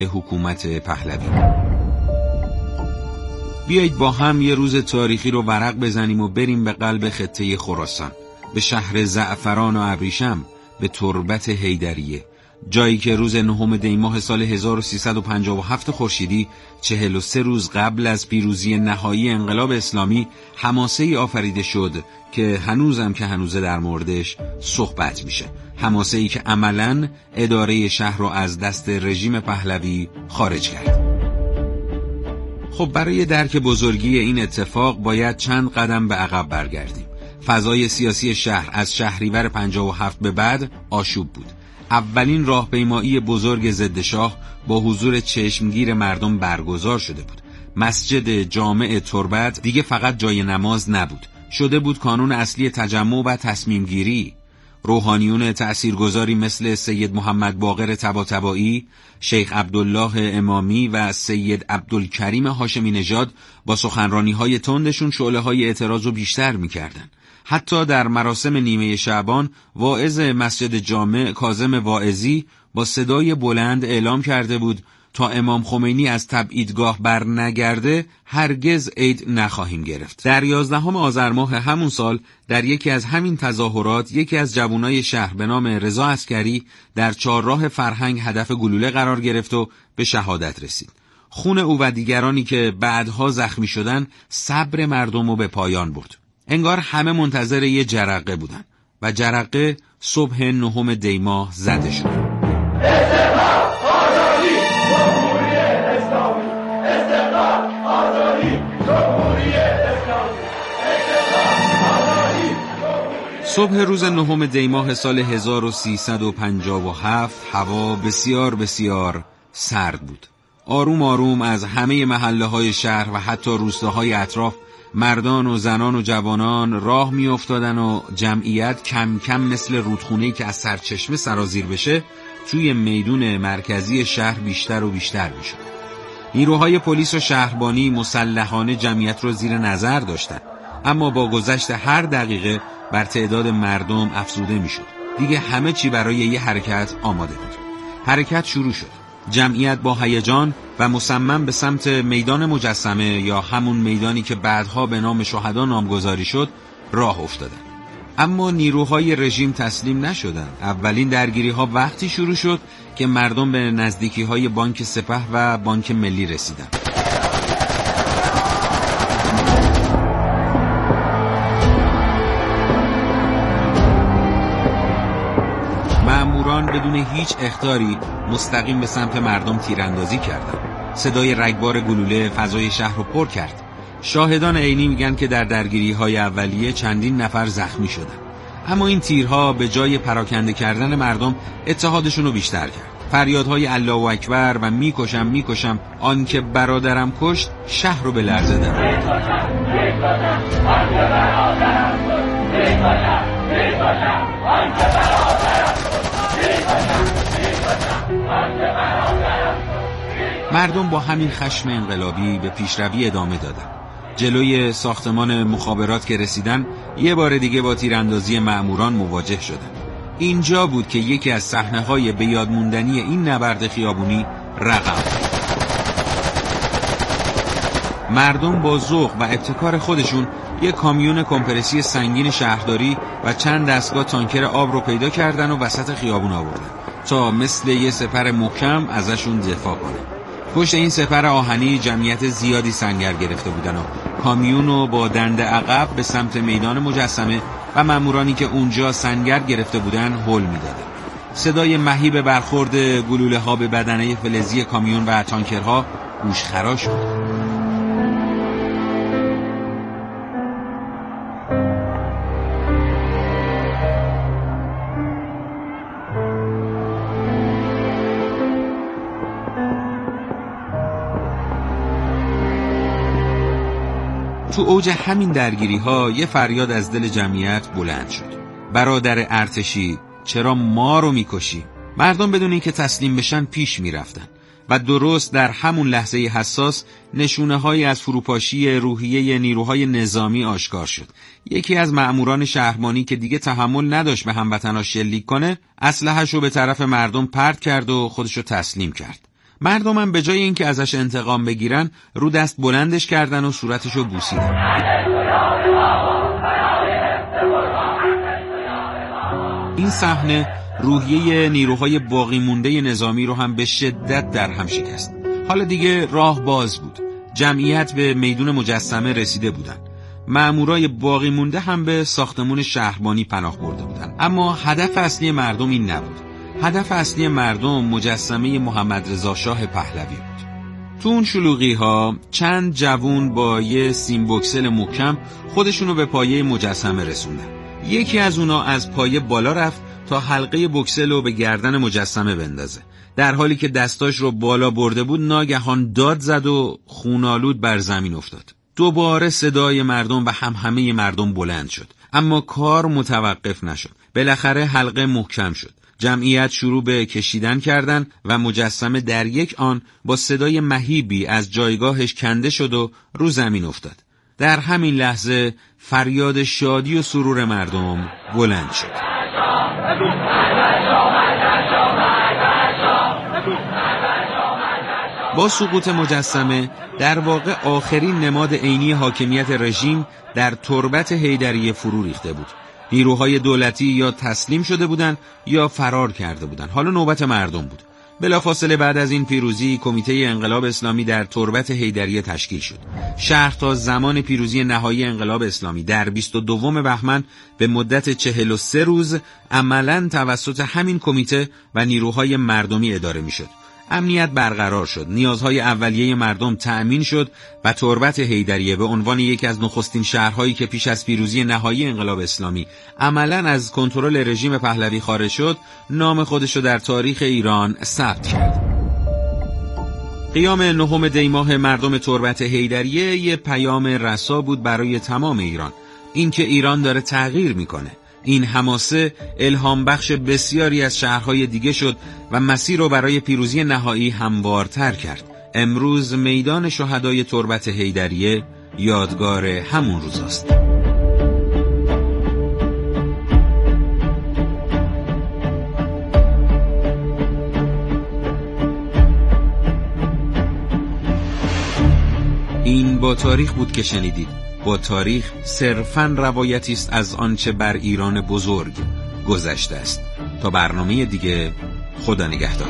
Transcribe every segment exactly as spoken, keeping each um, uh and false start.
حکومت پهلوی. بیایید با هم یه روز تاریخی رو ورق بزنیم و بریم به قلب خطه خراسان، به شهر زعفران و ابریشم، به تربت حیدریه، جایی که روز نهم دی ماه سال هزار و سیصد و پنجاه و هفت خورشیدی، چهل و سه روز قبل از پیروزی نهایی انقلاب اسلامی، حماسه‌ای آفریده شد که هنوزم که هنوزه در موردش صحبت میشه. حماسه‌ای که عملاً اداره شهر رو از دست رژیم پهلوی خارج کرد. خب برای درک بزرگی این اتفاق باید چند قدم به عقب برگردیم. فضای سیاسی شهر از شهریور پنجاه و هفت به بعد آشوب بود. اولین راهپیمایی بزرگ ضد شاه با حضور چشمگیر مردم برگزار شده بود. مسجد جامع تربت دیگه فقط جای نماز نبود، شده بود کانون اصلی تجمع و تصمیم گیری. روحانیون تأثیرگذاری مثل سید محمد باقر طباطبایی، شیخ عبدالله امامی و سید عبدالکریم هاشمی نژاد با سخنرانی‌های تندشون شعله‌های اعتراض رو بیشتر می‌کردن. حتی در مراسم نیمه شعبان، واعظ مسجد جامع کاظم واعظی با صدای بلند اعلام کرده بود تا امام خمینی از تبعیدگاه بر نگرده هرگز عید نخواهیم گرفت. در یازدهم آذر ماه همون سال در یکی از همین تظاهرات یکی از جوانای شهر به نام رضا عسکری در چهارراه فرهنگ هدف گلوله قرار گرفت و به شهادت رسید. خون او و دیگرانی که بعدها زخمی شدن صبر مردم رو به پایان برد. انگار همه منتظر یه جرقه بودن و جرقه صبح نهم دی ماه زده شد. صبح روز نهم دی ماه سال هزار و سیصد و پنجاه و هفت هوا بسیار بسیار سرد بود. آروم آروم از همه محله های شهر و حتی روستاهای اطراف مردان و زنان و جوانان راه می افتادن و جمعیت کم کم مثل رودخونه‌ای که از سرچشمه سرازیر بشه توی میدون مرکزی شهر بیشتر و بیشتر می شد. نیروهای پلیس و شهربانی مسلحانه جمعیت رو زیر نظر داشتن، اما با گذشت هر دقیقه بر تعداد مردم افزوده می شد. دیگه همه چی برای یه حرکت آماده بود. حرکت شروع شد. جمعیت با هیجان و مصمم به سمت میدان مجسمه یا همون میدانی که بعدها به نام شهدا نامگذاری شد راه افتادن. اما نیروهای رژیم تسلیم نشدن. اولین درگیری ها وقتی شروع شد که مردم به نزدیکی های بانک سپه و بانک ملی رسیدن. مأموران بدون هیچ اخطاری مستقیم به سمت مردم تیراندازی کردند. صدای رگبار گلوله فضای شهر رو پر کرد. شاهدان عینی میگن که در درگیری‌های اولیه چندین نفر زخمی شدند. اما این تیرها به جای پراکنده کردن مردم اتحادشون رو بیشتر کرد. فریادهای الله اکبر و میکشم میکشم آن که برادرم کشت شهر رو به لرزه درآورد. مردم با همین خشم انقلابی به پیشروی ادامه دادن. جلوی ساختمان مخابرات که رسیدن یه بار دیگه با تیراندازی مأموران مواجه شدن. اینجا بود که یکی از صحنه‌های به یاد موندنی این نبرد خیابونی رقم. مردم با ذوق و ابتکار خودشون یک کامیون کمپرسی سنگین شهرداری و چند دستگاه تانکر آب رو پیدا کردن و وسط خیابون آوردن تا مثل یه سپر محکم ازشون دفاع کنه. پشت این سپر آهنی جمعیت زیادی سنگر گرفته بودن و کامیون رو با دنده عقب به سمت میدان مجسمه و مامورانی که اونجا سنگر گرفته بودن هل میدادن. صدای مهیب برخورد گلوله ها به بدنه فلزی کامیون و تانکرها گوشخراش بود. تو اوج همین درگیری ها یه فریاد از دل جمعیت بلند شد. برادر ارتشی، چرا ما رو میکشی؟ مردم بدون اینکه تسلیم بشن پیش میرفتن و درست در همون لحظه حساس نشونه هایی از فروپاشی روحیه نیروهای نظامی آشکار شد. یکی از مأموران شهربانی که دیگه تحمل نداشت به هموطناش شلیک کنه، اسلحه‌شو به طرف مردم پرت کرد و خودشو تسلیم کرد. مردمم به جای اینکه ازش انتقام بگیرن رو دست بلندش کردن و صورتشو بوسیدن. این صحنه روحیه نیروهای باقی مونده نظامی رو هم به شدت در هم شکست. حالا دیگه راه باز بود. جمعیت به میدون مجسمه رسیده بودن. مامورای باقی مونده هم به ساختمون شهربانی پناه برده بودن. اما هدف اصلی مردم این نبود. هدف اصلی مردم مجسمه محمد رضا شاه پهلوی بود. تو اون شلوغی ها چند جوون با یه سیم بوکسل محکم خودشونو به پایه مجسمه رسوندن. یکی از اونا از پایه بالا رفت تا حلقه بوکسل رو به گردن مجسمه بندازه. در حالی که دستاش رو بالا برده بود ناگهان داد زد و خونالود بر زمین افتاد. دوباره صدای مردم و همهمه مردم بلند شد، اما کار متوقف نشد. بالاخره حلقه محکم شد. جمعیت شروع به کشیدن کردن و مجسمه در یک آن با صدای مهیبی از جایگاهش کنده شد و رو زمین افتاد. در همین لحظه فریاد شادی و سرور مردم بلند شد. با سقوط مجسمه در واقع آخرین نماد عینی حاکمیت رژیم در تربت حیدریه فرو ریخته بود. نیروهای دولتی یا تسلیم شده بودند یا فرار کرده بودند. حالا نوبت مردم بود. بلافاصله بعد از این پیروزی کمیته انقلاب اسلامی در تربت حیدریه تشکیل شد. شهر تا زمان پیروزی نهایی انقلاب اسلامی در بیست و دوم بهمن به مدت چهل و سه روز عملاً توسط همین کمیته و نیروهای مردمی اداره میشد. امنیت برقرار شد، نیازهای اولیه مردم تأمین شد و تربت حیدریه به عنوان یکی از نخستین شهرهایی که پیش از پیروزی نهایی انقلاب اسلامی عملاً از کنترل رژیم پهلوی خارج شد، نام خودش رو در تاریخ ایران ثبت کرد. قیام نهم دی ماه مردم تربت حیدریه یه پیام رسا بود برای تمام ایران، اینکه ایران داره تغییر میکنه. این حماسه الهام بخش بسیاری از شهرهای دیگه شد و مسیر رو برای پیروزی نهایی هموارتر کرد. امروز میدان شهدای تربت حیدریه یادگار همون روزاست. این با تاریخ بود که شنیدید. با تاریخ صرفاً روایتی است از آنچه بر ایران بزرگ گذشته است. تا برنامه دیگه، خدا نگهدار.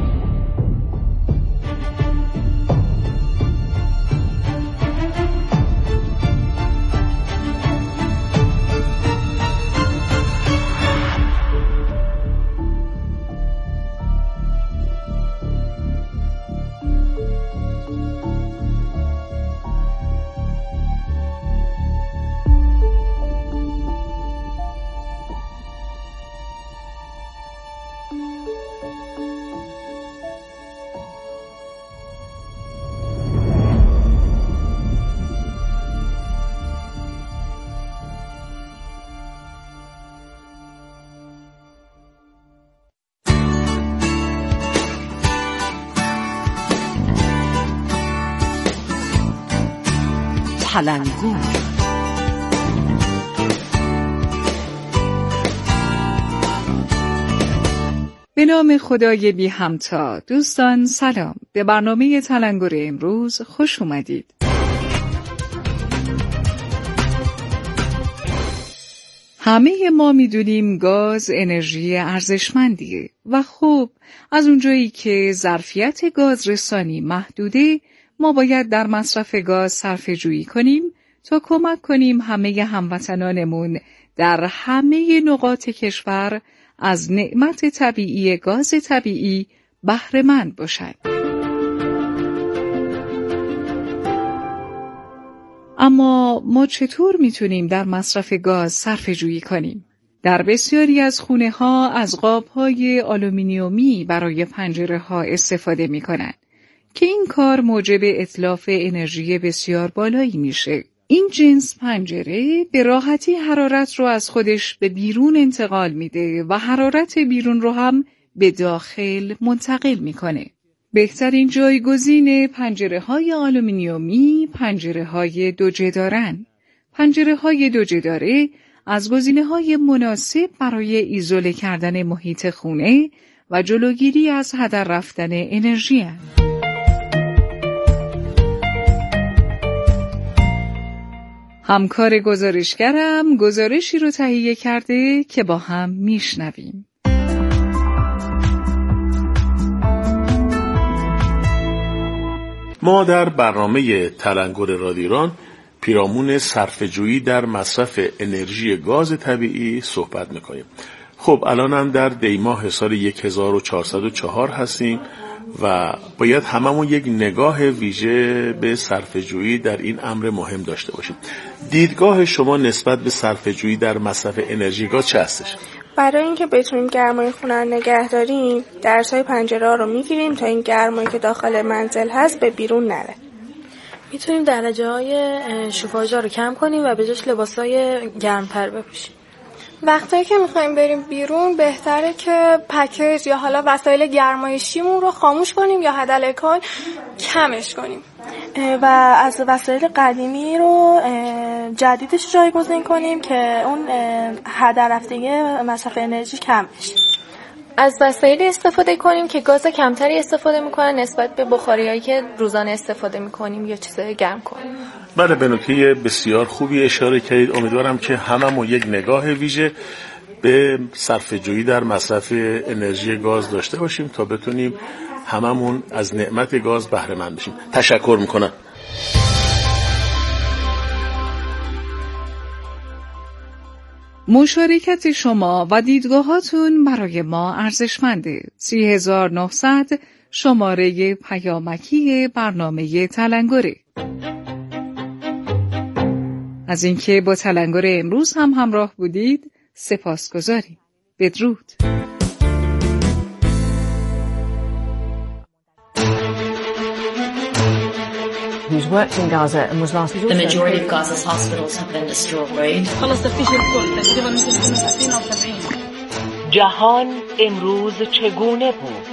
تلنگور. به نام خدای بی همتا. دوستان سلام، به برنامه تلنگور امروز خوش اومدید. همه ما میدونیم گاز انرژی ارزشمندیه و خب از اونجایی که ظرفیت گاز رسانی محدوده، ما باید در مصرف گاز صرفه جویی کنیم تا کمک کنیم همه هموطنانمون در همه نقاط کشور از نعمت طبیعی گاز طبیعی بهره مند باشند. اما ما چطور میتونیم در مصرف گاز صرفه جویی کنیم؟ در بسیاری از خونه ها از قاب های آلومینیومی برای پنجره ها استفاده میکنن که این کار موجب اتلاف انرژی بسیار بالایی میشه. این جنس پنجره به راحتی حرارت رو از خودش به بیرون انتقال میده و حرارت بیرون رو هم به داخل منتقل میکنه. بهترین جایگزین پنجره های آلومینیومی پنجره های دو جدارن. پنجره های دو جداره از گزینه های مناسب برای ایزوله کردن محیط خونه و جلوگیری از هدر رفتن انرژی هستند. همکار گزارشگرم گزارشی رو تهیه کرده که با هم میشنویم. ما در برنامه تلنگر رادیو ایران پیرامون صرفه‌جویی در مصرف انرژی گاز طبیعی صحبت می‌کنیم. خب الان هم در دیماه سال هزار و چهارصد و چهار هستیم و باید هممون یک نگاه ویژه به صرفه‌جویی در این امر مهم داشته باشیم. دیدگاه شما نسبت به صرفه‌جویی در مصرف انرژی گاز چه هستش؟ برای اینکه بتونیم گرمای خونه رو نگه داریم، درزهای پنجره ها رو میگیریم تا این گرمایی که داخل منزل هست به بیرون نره. میتونیم درجه های شوفاژا رو کم کنیم و به جاش لباسای گرمتر بپوشیم. وقتایی که میخوایم بریم بیرون بهتره که پکیج یا حالا وسایل گرمایشیمون رو خاموش کنیم یا حداقل کمش کنیم و از وسایل قدیمی رو جدیدش جایگزین کنیم که اون هدر رفتگی مصرف انرژی کم بشه. از وسایلی استفاده کنیم که گاز کمتری استفاده میکنن نسبت به بخاریایی که روزانه استفاده میکنیم یا چیزای گرم کنیم. بله، به نکته بسیار خوبی اشاره کردید. امیدوارم که هممون یک نگاه ویژه به صرفه‌جویی در مصرف انرژی گاز داشته باشیم تا بتونیم هممون از نعمت گاز بهره مند بشیم. تشکر میکنم. مشارکت شما و دیدگاهاتون برای ما ارزشمنده. سه هزار و نهصد شماره پیامکی برنامه تلنگره. از اینکه با تلنگر امروز هم همراه بودید سپاسگزاریم. بدرود. who's worked in Gaza and was last The majority of Gaza's hospitals have been destroyed. جهان امروز چگونه بود؟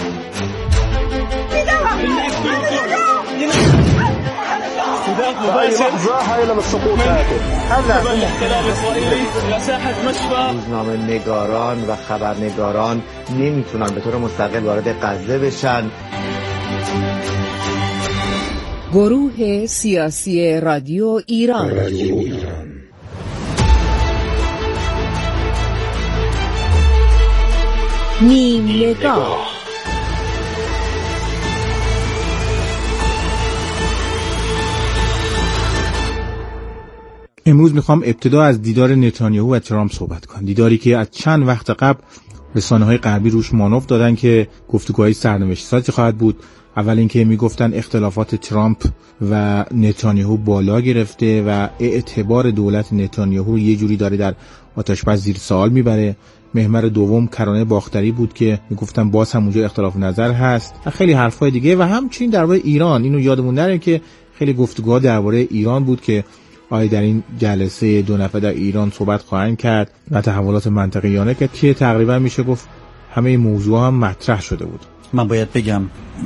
روزنامه نگاران و خبرنگاران نمیتونن به طور مستقل وارد غزه بشن. گروه سیاسی رادیو ایران, رادیو ایران. نیم نگاه. امروز میخوام ابتدا از دیدار نتانیاهو و ترامپ صحبت کنم. دیداری که از چند وقت قبل رسانه‌های غربی روش مانور دادن که گفتگوهای سرنوشت‌سازی خواهد بود. اول اینکه میگفتن اختلافات ترامپ و نتانیاهو بالا گرفته و اعتبار دولت نتانیاهو رو یه جوری داره در آتش‌بس زیر سوال میبره. محور دوم کرانه باختری بود که میگفتن باز هم اونجا اختلاف نظر هست و خیلی حرفای دیگه و همچنین درباره ایران. اینو یادمون نره که خیلی گفتگوها درباره ایران بود که آیا در این جلسه دو نفره در ایران صحبت خواهند کرد و تحولات منطقیانه که که تقریبا میشه گفت همه موضوع هم مطرح شده بود. من باید بگم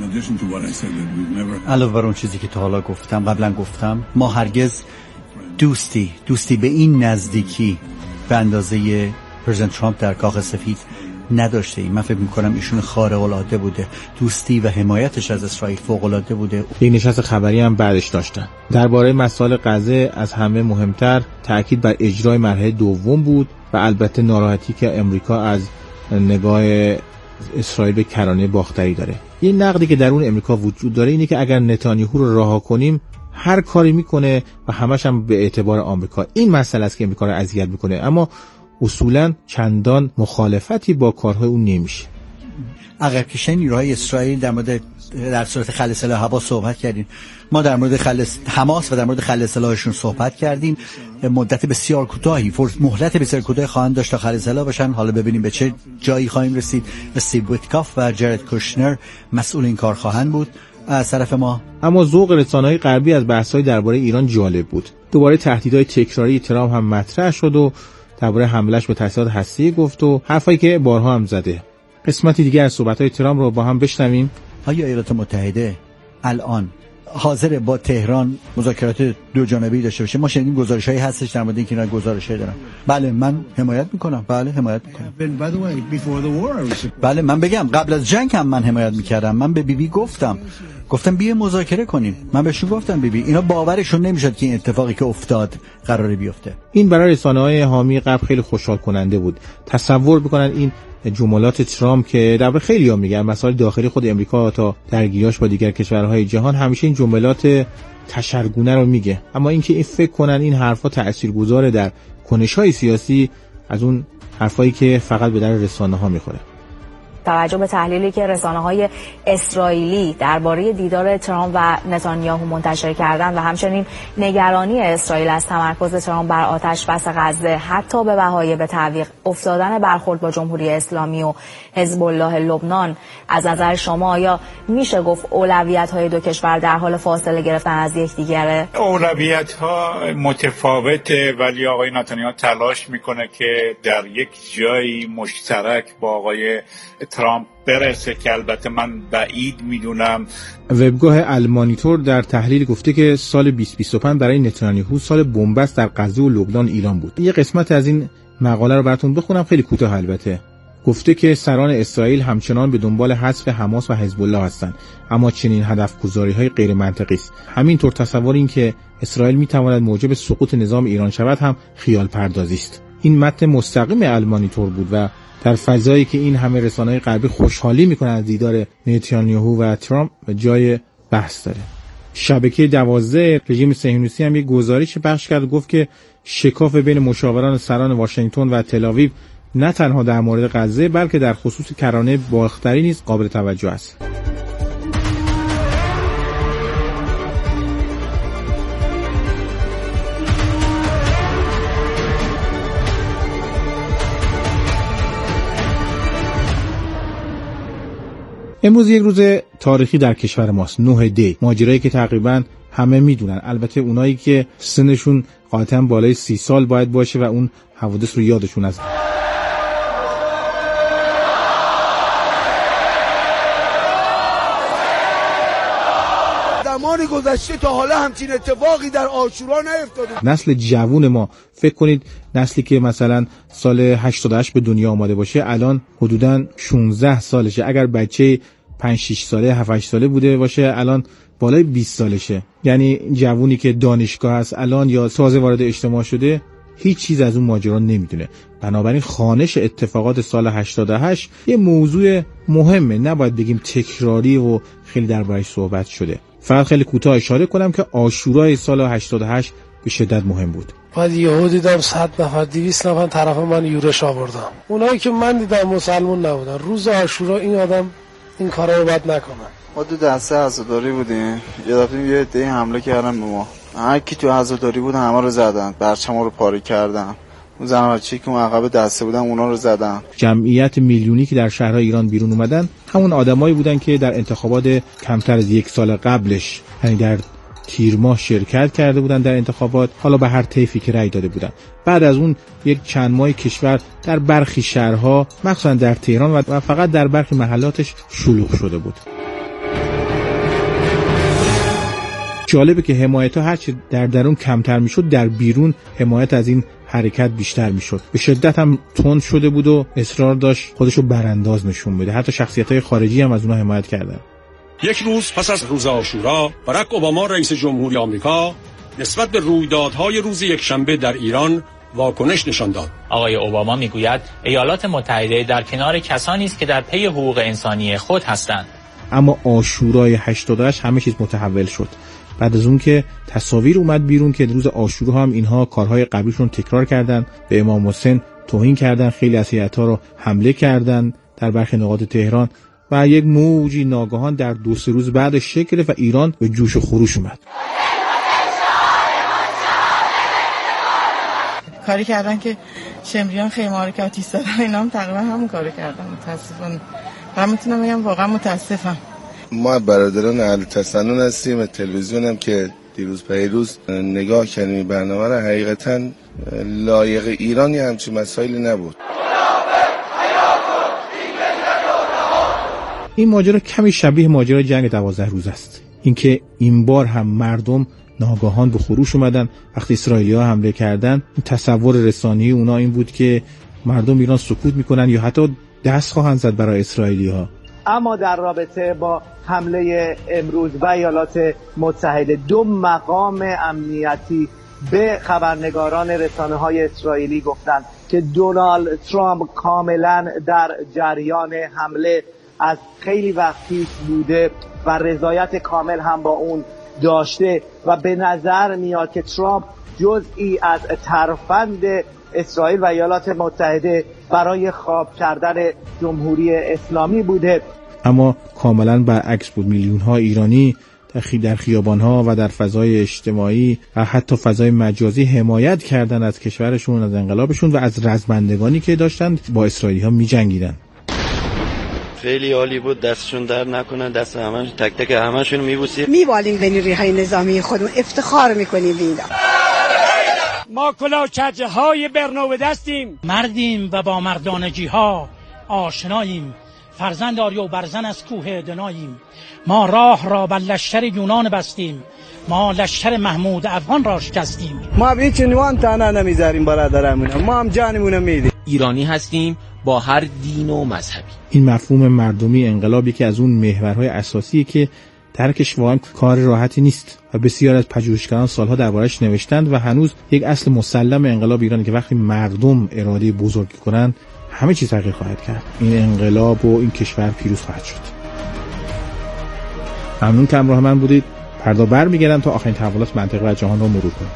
علاوه بر اون چیزی که تا حالا گفتم قبلا گفتم ما هرگز دوستی دوستی به این نزدیکی به اندازه پرزیدنت ترامپ در کاخ سفید نداشته ایم. من فکر میکنم ایشون خارق العاده بوده. دوستی و حمایتش از اسرائیل فوق العاده بوده. یک نشست خبری هم بعدش داشتن. درباره مسائل غزه از همه مهمتر تأکید بر اجرای مرحله دوم بود و البته ناراحتی که امریکا از نگاه اسرائیل به کرانه باختری داره. یه نقدی که درون امریکا وجود داره اینه که اگر نتانیاهو رو رها کنیم هر کاری میکنه و همش هم به اعتبار آمریکا. این مسئله است که امریکا رو اذیت میکنه، اما اصولاً چندان مخالفتی با کارهای اون نمیشه. عقب کشیدن نیروهای اسرائیل در مورد در صورت خلع سلاح هوا صحبت کردیم. ما در مورد خلع حماس و در مورد خلع سلاحشون صحبت کردیم. مدت بسیار کوتاهی مهلت بسیار کوتاهی خواهند داشت تا خلع سلاح بشن. حالا ببینیم به چه جایی خواهیم رسید. استیو ویتکاف و جرد کوشنر مسئول این کار خواهند بود از طرف ما. اما ذوق رسانه‌های غربی از بحث‌های درباره ایران جالب بود. دوباره تهدیدهای تکراری ترامپ هم مطرح شد و درباره حملهش به تاسیسات هسته‌ای گفت و حرفایی که بارها هم زده. قسمتی دیگه از صحبت‌های ترامپ رو با هم بشنویم. آیا ایالات متحده الان حاضر با تهران مذاکرات دو جانبه‌ای داشته باشه. ما شنیدیم گزارش‌هایی هستش در مورد اینکه اینا گزارش‌هایی دارن. بله من حمایت میکنم. بله حمایت میکنم. بله من بگم قبل از جنگ هم من حمایت میکردم. من به بی بی گفتم گفتم بیا مذاکره کنیم. من بهشون گفتم بی بی اینا باورشون نمیشد که این اتفاقی که افتاد قراره بیفته. این برای رسانه‌های حامی غرب خیلی خوشحال کننده بود. تصور بکنن این جملات ترامپ که در خیلی‌ها میگن مسائل داخلی خود امریکا تا درگیریاش با دیگر کشورهای جهان همیشه این جملات تشرگونه رو میگه، اما اینکه این فکر کنن این حرفا تاثیرگذاره در کنش‌های سیاسی از اون حرفایی که فقط به در رسانه‌ها میخوره. توجه به تحلیلی که رسانه‌های اسرائیلی درباره دیدار ترامپ و نتانیاهو منتشر کردند و همچنین نگرانی اسرائیل از تمرکز ترامپ بر آتش بس غزه حتی به بهای به تعویق افتادن برخورد با جمهوری اسلامی و حزب الله لبنان، از نظر شما آیا میشه گفت اولویت‌های دو کشور در حال فاصله گرفتن از یکدیگره؟ اولویت‌ها متفاوته، ولی آقای نتانیاهو تلاش میکنه که در یک جایی مشترک با آقای ترامپ برسه که البته من بعید میدونم. وبگاه المانیتور در تحلیل گفته که سال بیست بیست و پنج برای نتانیاهو سال بنبست در غزه و لبنان ایران بود. یه قسمت از این مقاله رو براتون بخونم، خیلی کوتاه البته. گفته که سران اسرائیل همچنان به دنبال حذف حماس و حزب الله هستند، اما چنین هدفگذاری‌های غیر منطقی است. همینطور تصور این که اسرائیل میتواند موجب سقوط نظام ایران شود هم خیال پردازی است. این متن مستقیم المانیتور بود و در فضایی که این همه رسانه‌های غربی خوشحالی میکنن از دیدار نتانیاهو و ترامپ جای بحث داره. شبکه دوازده رژیم صهیونیستی هم یک گزارش پخش کرد و گفت که شکاف بین مشاوران سران واشنگتن و تل‌آویو نه تنها در مورد غزه بلکه در خصوص کرانه باختری نیز قابل توجه است. امروز یک روز تاریخی در کشور ماست، نه دی، ماجرایی که تقریبا همه میدونن، البته اونایی که سنشون قاطعا بالای سی سال باید باشه و اون حوادث رو یادشون هست. زمان گذشته تا حالا همچین اتفاقی در عاشورا نیفتاده. نسل جوون ما، فکر کنید نسلی که مثلا سال هشتاد و هشت به دنیا آمده باشه الان حدوداً شانزده سالشه. اگر بچه پنج شش ساله هفت هشت ساله بوده باشه الان بالای بیست سالشه. یعنی جوونی که دانشگاه هست الان یا تازه وارد اجتماع شده هیچ چیز از اون ماجرا نمیدونه. بنابراین خوانش اتفاقات سال هشتاد و هشت یه موضوع مهمه، نباید بگیم تکراری و خیلی دربارش صحبت شده. فقط خیلی کوتاه اشاره کنم که عاشورای سال هشتاد و هشت به شدت مهم بود. بعد یهو دیدم صد نفر دویست نفر طرف من یورش آوردن. اونایی که من دیدم مسلمان نبودن. روز عاشورا این آدم این کارا رو بد نکنه. ما تو دسته عزاداری بودیم، یه دفعه یه عده حمله کردن به ما. هر کی تو عزاداری بود همه رو زدن، برچم رو پاره کردن. اون زن بچه‌ای که اون عقب دسته بودن اونا رو زدن. جمعیت میلیونی که در شهرهای ایران بیرون اومدن همون آدمایی بودن که در انتخابات کمتر از یک سال قبلش، یعنی در تیر ماه شرکت کرده بودن در انتخابات، حالا به هر طیفی که رأی داده بودن. بعد از اون یک چند ماه کشور در برخی شهرها مخصوصا در تهران و فقط در برخی محلاتش شلوغ شده بود. جالبه که حمایت ها هرچی در درون کمتر میشد در بیرون حمایت از این حرکت بیشتر میشد. به شدت هم تند شده بود و اصرار داشت خودشو برانداز نشون بده. حتی شخصیت‌های خارجی هم از اونها حمایت کردن. یک روز پس از روز عاشورا، باراک اوباما رئیس جمهوری آمریکا نسبت به رویدادهای روز یکشنبه در ایران واکنش نشان داد. آقای اوباما میگوید ایالات متحده در کنار کسانی است که در پی حقوق انسانی خود هستند. اما عاشورای هشتاد و هشت همه چیز متحول شد. بعد از اون که تصاویر اومد بیرون که روز عاشورا هم اینها کارهای قبلیشون تکرار کردن، به امام حسین توهین کردن، خیلی از هیئت‌ها رو حمله کردن در برخی نقاط تهران و یک موجی ناگهان در دو سه روز بعدش شکل گرفت و ایران به جوش و خروش اومد. کاری کردن که شمریان خیمه حرکاتی زدن، اینا هم تقریبا همون کارو کردن. متاسفانه من میتونم بگم واقعا متاسفم. ما برادران اهل تسنن هستیم. تلویزیون هم که دیروز پیروز نگاه کردیم برنامه را، حقیقتا لایق ایران یه همچین مسائلی نبود. این ماجرا کمی شبیه ماجرای جنگ دوازده روز است. اینکه این بار هم مردم ناگهان به خروش اومدن وقتی اسرائیلی‌ها حمله کردن. تصور رسانه‌ای اونا این بود که مردم ایران سکوت میکنن یا حتی دست خواهند زد برای اسرائیلی‌ها. اما در رابطه با حمله امروز و ایالات متحده، دو مقام امنیتی به خبرنگاران رسانه‌های اسرائیلی گفتند که دونالد ترامپ کاملا در جریان حمله از خیلی وقت پیش بوده و رضایت کامل هم با اون داشته و به نظر میاد که ترامپ جزئی از ترفند اسرائیل و ایالات متحده برای خواب کردن جمهوری اسلامی بوده. اما کاملا برعکس بود. میلیون ها ایرانی در خیابان ها و در فضای اجتماعی و حتی فضای مجازی حمایت کردن از کشورشون، از انقلابشون و از رزمندگانی که داشتند با اسرائیلی ها می جنگیدن. خیلی عالی بود، دستشون در نکنن، دست همه تک تک همشون میبوسیم. میوالیم به نیروهای نظامی خودمون، افتخار میکنیم به اینا. ما کلاه کجه های برنو دستیم، مردیم و با مردانگی ها آشناییم، فرزند آریا و برزن از کوه دناییم. ما راه را بر لشکر یونان بستیم، ما لشکر محمود افغان را شکستیم. ما هیچ نوان تنها نمیذاریم برادرمون، ما هم جانمون میدیم. ایرانی هستیم با هر دین و مذهبی. این مفهوم مردمی انقلابی که از اون محورهای اساسیه که ترکش واقعا کار راحتی نیست و بسیار از پژوهشگران سالها دربارش نوشتند و هنوز یک اصل مسلم انقلاب ایرانی که وقتی مردم اراده بزرگی کنن همه چیز تغییر خواهد کرد. این انقلاب و این کشور پیروز خواهد شد. ممنون که همراه من بودید. فردا برمیگردم تا آخرین تحولات منطقه و جهان رو مرور کنیم.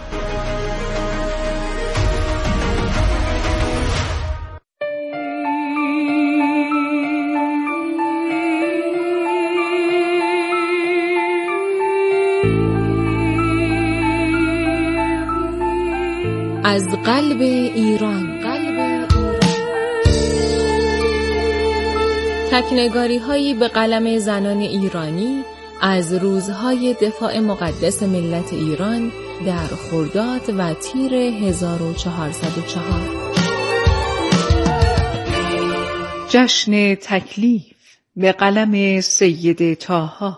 از قلب ایران، قلب ایران. تکنگاری هایی به قلم زنان ایرانی از روزهای دفاع مقدس ملت ایران در خرداد و تیر هزار و چهارصد و چهار. جشن تکلیف به قلم سید طاها.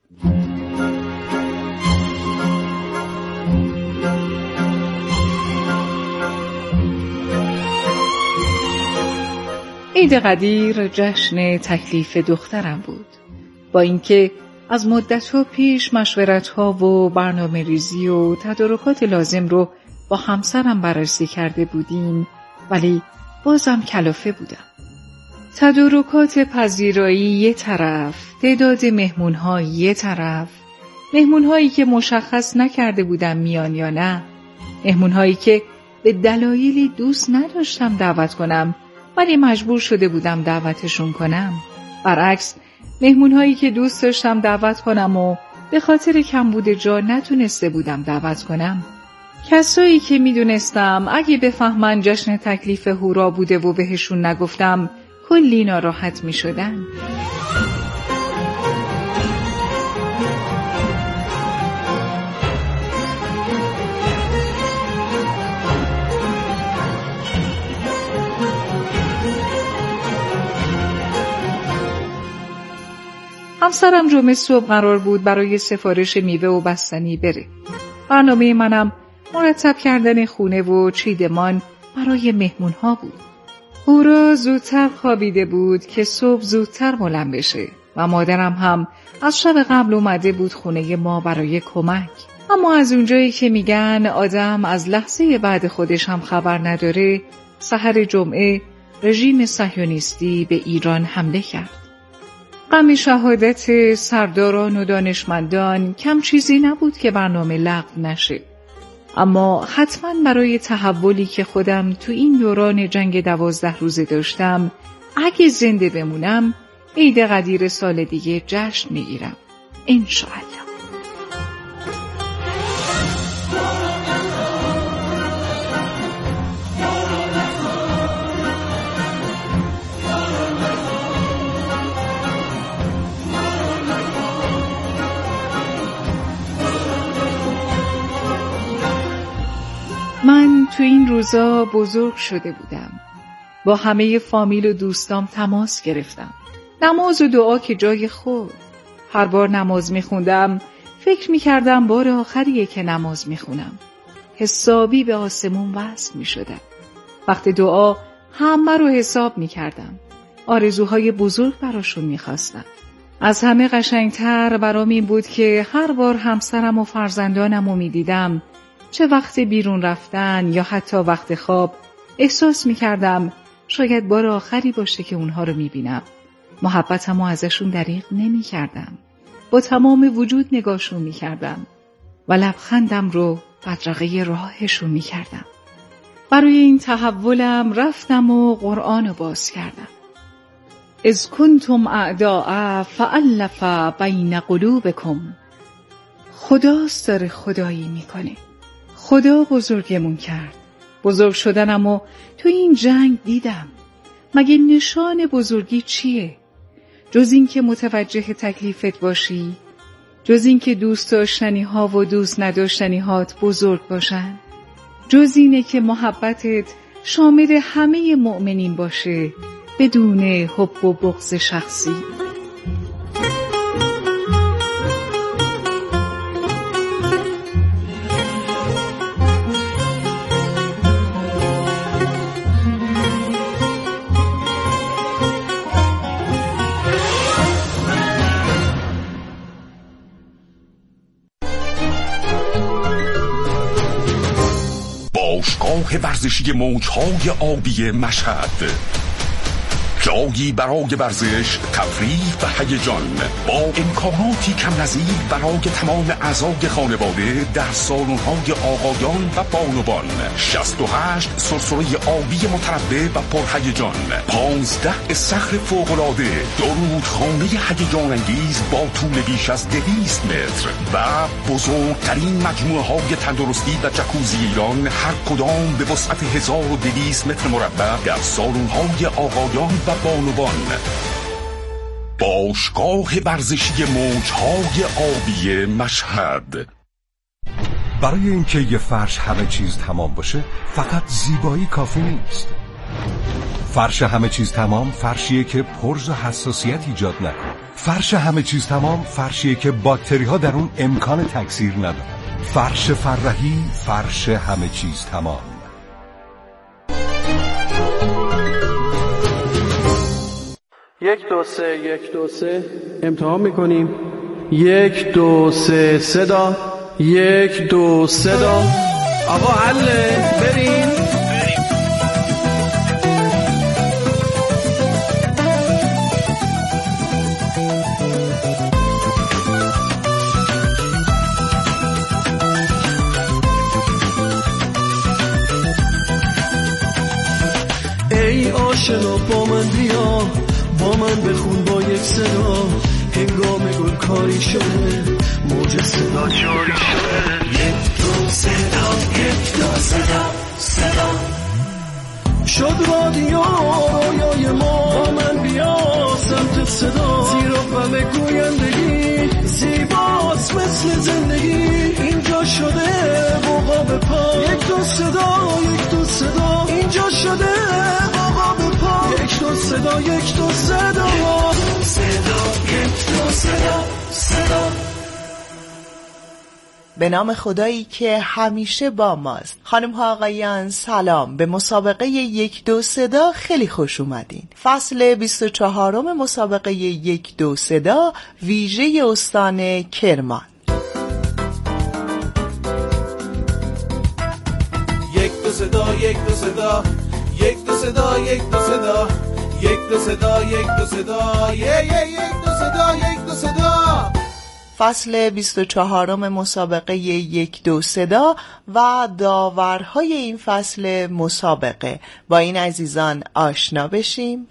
عید قدیر جشن تکلیف دخترم بود. با اینکه از مدت‌ها پیش مشورت‌ها و برنامه‌ریزی و تدارکات لازم رو با همسرم بررسی کرده بودیم، ولی بازم کلافه بودم. تدارکات پذیرایی یه طرف، تعداد مهمون‌ها یه طرف، مهمون‌هایی که مشخص نکرده بودم میان یا نه، مهمون‌هایی که به دلایلی دوست نداشتم دعوت کنم ولی مجبور شده بودم دعوتشون کنم. برعکس مهمون‌هایی که دوست داشتم دعوت کنم و به خاطر کمبود جا نتونسته بودم دعوت کنم. کسایی که میدونستم اگه بفهمن جشن تکلیف هورا بوده و بهشون نگفتم کلی ناراحت میشدن. همسرم جمعه صبح قرار بود برای سفارش میوه و بستنی بره. برنامه منم مرتب کردن خونه و چیدمان برای مهمونها بود. هورا زودتر خوابیده بود که صبح زودتر بلند بشه و مادرم هم از شب قبل اومده بود خونه ما برای کمک. اما از اونجایی که میگن آدم از لحظه بعد خودش هم خبر نداره، سحر جمعه رژیم صهیونیستی به ایران حمله کرد. غم شهادت سرداران و دانشمندان کم چیزی نبود که برنامه لغو نشه. اما حتما برای تحولی که خودم تو این دوران جنگ دوازده روزه داشتم، اگه زنده بمونم عید قدیر سال دیگه جشن میگیرم. انشاءالله. من تو این روزا بزرگ شده بودم. با همه فامیل و دوستام تماس گرفتم. نماز و دعا که جای خود. هر بار نماز میخوندم فکر می کردم بار آخریه که نماز می خونم. حسابی به آسمون وصل می شدم. وقت دعا همه رو حساب می کردم. آرزوهای بزرگ براشون می خواستم. از همه قشنگتر برام این بود که هر بار همسرم و فرزندانم رو می دیدم، چه وقت بیرون رفتن یا حتی وقت خواب، احساس می کردم شاید بار آخری باشه که اونها رو می بینم. محبتم رو ازشون دریغ نمی کردم. با تمام وجود نگاهشون می کردم و لبخندم رو بدرقه راهشون می کردم. برای این تحولم رفتم و قرآن رو باز کردم. اذ کنتم اعداء فألف بین قلوبکم. خداست داره خدایی میکنه. خدا بزرگمون کرد. بزرگ شدنمو تو این جنگ دیدم. مگه نشان بزرگی چیه؟ جز این که متوجه تکلیفت باشی؟ جز این که دوست داشتنی ها و دوست نداشتنی هات بزرگ باشن؟ جز اینه که محبتت شامل همه مؤمنین باشه بدون حب و بغض شخصی؟ باشگاه ورزشی موج‌های آبی مشهد، جایی برای ورزش، تفریح و هیجان، با امکاناتی کم نظیر برای تمام اعضای خانواده در سالن‌های آقایان و بانوان. شصت و هشت سرسره آبی متنوع و پرهیجان، پانزده استخر فوق‌العاده، دو رودخانه هیجان انگیز با طول بیش از دویست متر و بزرگترین مجموعه‌های تندرستی و جکوزی ایران، هر کدام به وسعت هزار و دویست متر مربع در سالن‌های آقایان و بانوان. باشگاه ورزشی موج‌های آبی مشهد. برای اینکه یه فرش همه چیز تمام باشه، فقط زیبایی کافی نیست. فرش همه چیز تمام فرشیه که پرز و حساسیت ایجاد نکنه. فرش همه چیز تمام فرشیه که باکتری ها در اون امکان تکثیر ندارن. فرش فرحی، فرش همه چیز تمام. یک دو سه یک دو سه امتحان میکنیم. یک دو سه صدا، یک دو صدا. آقا حله، بریم ای آشنا با من بیا، با من بخون با یک صدا. هنگام گل کاری شده، موج صدا جاری شده. یک دو صدا، یک دو صدا، صدا شد رادیو رویای ما. با من بیا سمت صدا، زیرا غم گویندگی زیباست مثل زندگی. اینجا شده قوقا به پا، یک دو صدا، یک دو صدا. اینجا شده قوقا به پا، یک دو صدا، یک دو صدا، صدا، یک دو صدا، صدا. به نام خدایی که همیشه با ماست. خانم ها آقایان سلام. به مسابقه یک دو صدا خیلی خوش اومدین. فصل بیست و چهارم مسابقه یک دو صدا، ویژه استان کرمان. یک دو صدا، یک دو صدا، یک دو صدا، یک دو صدا، یک دو صدا، یک دو صدا، یک دو صدا، یک دو صدا. فصل بیست و چهارم مسابقه یک دو صدا و داورهای این فصل مسابقه. با این عزیزان آشنا بشیم.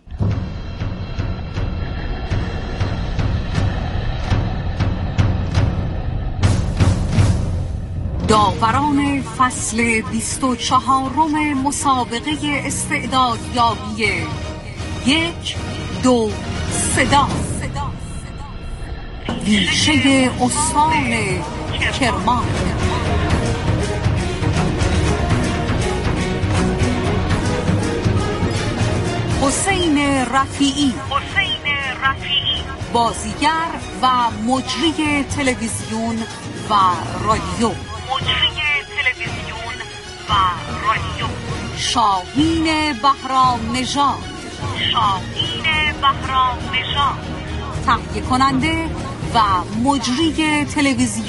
داوران فصل بیست و چهارم مسابقه استعدادیابی یک دو صدا، ویژه استان کرمان. حسین رفیعی، حسین رفیعی بازیگر و مجری تلویزیون و رادیو مجری تلویزیون و رادیو شاهین بهرام نژاد شاهین بهرام نژاد تهیه کننده و مجری تلویزیون